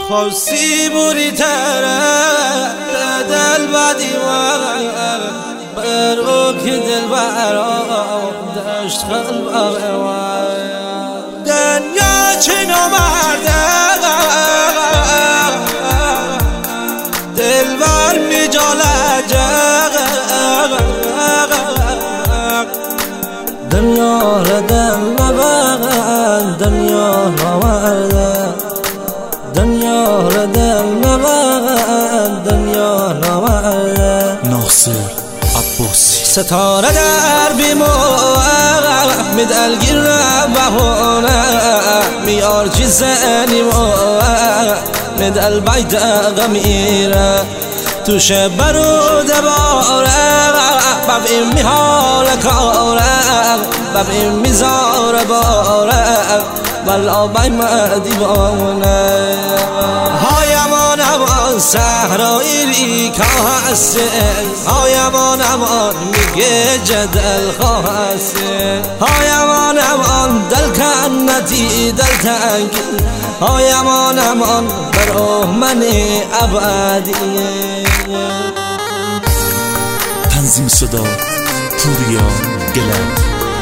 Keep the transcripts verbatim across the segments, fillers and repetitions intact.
خواستی بوری تره دل بدی وار برو که دل برام داشت قلب دنیا چه نامرده دل بر می جالجه دنیا را دل مبغن دنیا نامرده دنیا را دل مبغن دنیا نامرده ناصر عباسی ستاره در بیمو می دلگیر بهونه میار چیزنی مو می دل بیت غمیره تو شب برو دباره ببین می حال کاره ببین می زار باره بلا بیم دیوانه هایم آن صحرایی ریکا هستی هایم آن میگه جدل خواه هستی هایم آن دل کنتی دل تنگی هایم آن برو من ابدی تنظیم صدا پوریا گلند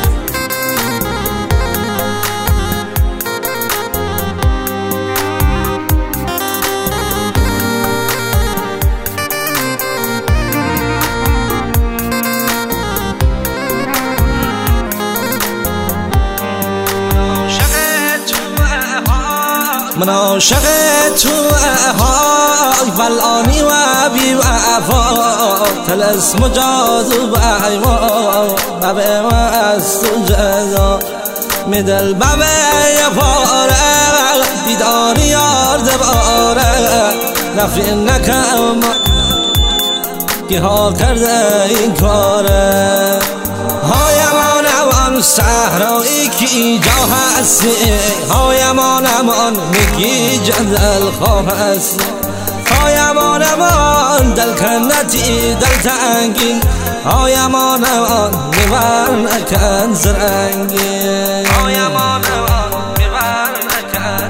من عاشق تو های فلانی و بی وفا تلسم و جادو و ایمان ببه و از تو جدا می دل ببه یه پاره دیداری یار دباره نفی نکم که حال کرده این کاره هایم آن صحرایی که اینجا هستی هایم آن میگی جدل خواه هستی هایم آن دل کنتی دل تنگین هایم آن میبر نکن زرنگین هایم آن میبر نکن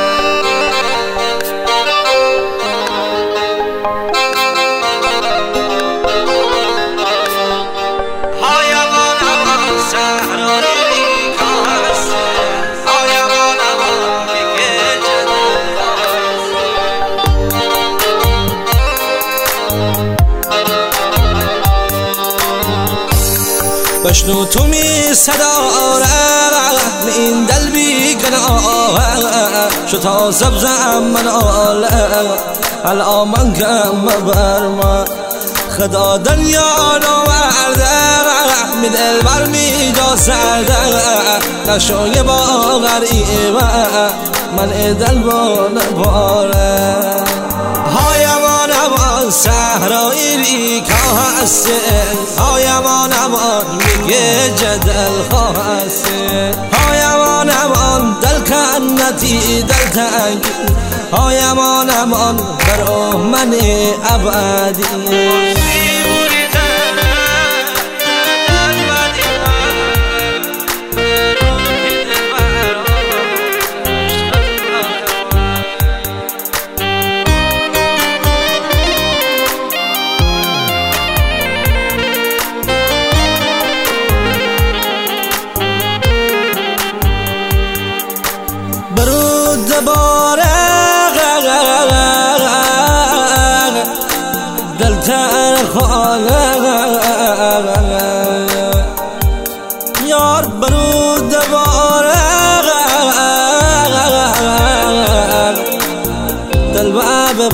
بشنو تو می صدا می این دل بی گناه شو تا سبزم من آله الان من کم برما خدا دنیا نورده می دل بر می جا سرده نشوی با غریبه من دل با نباره هایم آن صحرایی ریکا هستی هایم آن میگه جدل خواه هستی هایم آن دل کنتی دل تنگی هایم آن برو من ابدی باره دل تر خانه یار برود باره دل باب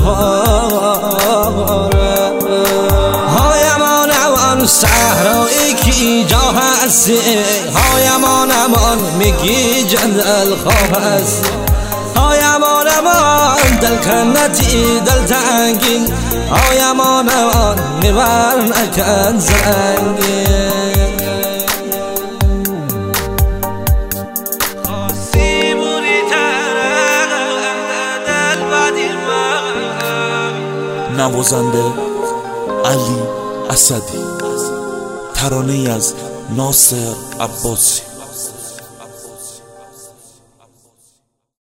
باره هایم آن صحرایی که اینجا هستی هایم آن میگی جدل خواه هستی هایم آن دل کنتی دل تنگین هایم آن میبر نکن زنگین خواستی بوری تره دل بدی نوازنده علی اسدی ترانه از ناصر عباسی.